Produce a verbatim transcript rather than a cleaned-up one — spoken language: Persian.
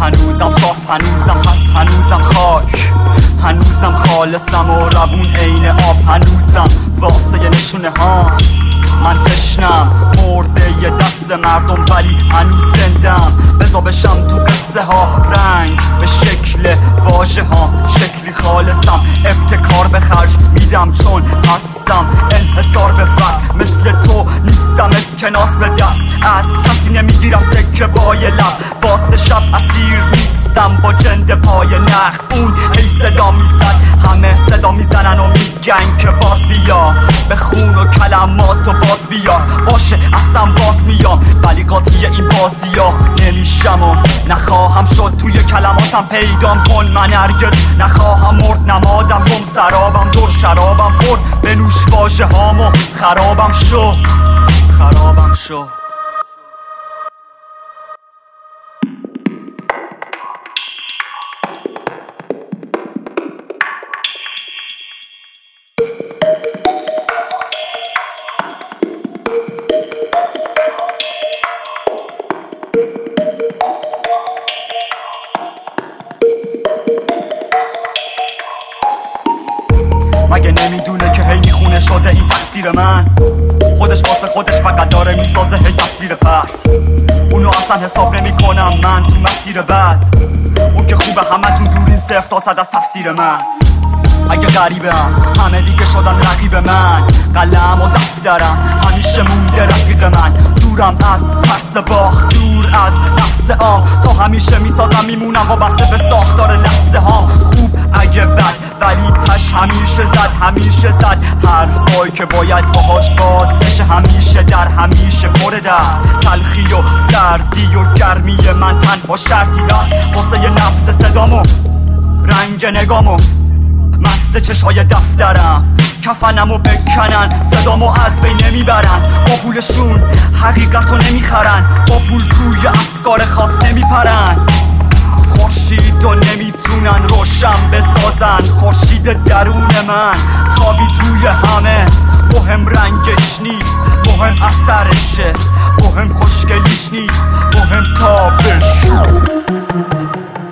هنوزم صاف، هنوزم هست، هنوزم خاک، هنوزم خالصم و روون عین آب، هنوزم واسه نشونه ها من تشنم، مرده یه دست مردم ولی هنوز زندم. بزا بشم تو قصه ها رنگ به شکل واژه ها، شکلی خالصم، ابتکار به خرج میدم چون هستم، انحصار به فرد مثل تو نیستم، اسکناس به دست از کسی نمیگیرم، سکه بای لب واسه شب اسیر نیستم، با جنده پای نخت اون هی صدا میزد، همه صدا میزنن و میگن که باز بیا به خون و کلمات و باز بیا، باشه اصلا باز میام ولی قاطی این بازی ها نمیشم و نخواهم شد، توی کلماتم پیدام کن، من هرگز نخواهم مرد، نمادم گم سرابم دور شرابم پر، بنوش واژه هامو خرابم شو خرابم شو. مگه نمیدونه که هی میخونه شده این تقصیر من، خودش واسه خودش فقط داره میسازه هی تصویر پرت، اونو اصلا حساب نمی کنم من تو مسیر بد، اون که خوبه همه تو دورین صفر تا صد از تفسیر من. اگه غریبم همه دیگه شدن رقیب من، قلم و دفترم همیشه مونده رفیق من، دورم از پرس باخت، دور از نفس عام، تا همیشه میسازم میمونم وابسته به ساختار لحظه هام، خوب اگه بد ولی تش همیشه زد، همیشه زد حرفایی که باید باهاش باز بشه، همیشه در همیشه پر درد، تلخی و سردی و گرمی من تنها شرطی هست واسه نفس صدامو، رنگ نگامو، مست چشای دفترم، کفنمو بکنن صدامو از بین نمیبرن، با پولشون حقیقتو نمیخرن، با پول توی افکار خاص نمیپرن، خورشیدو نمیتونن روشن بسازن، خورشید درون من تابی توی همه، مهم رنگش نیست مهم اثرشه، مهم خوشگلیش نیست مهم تابش.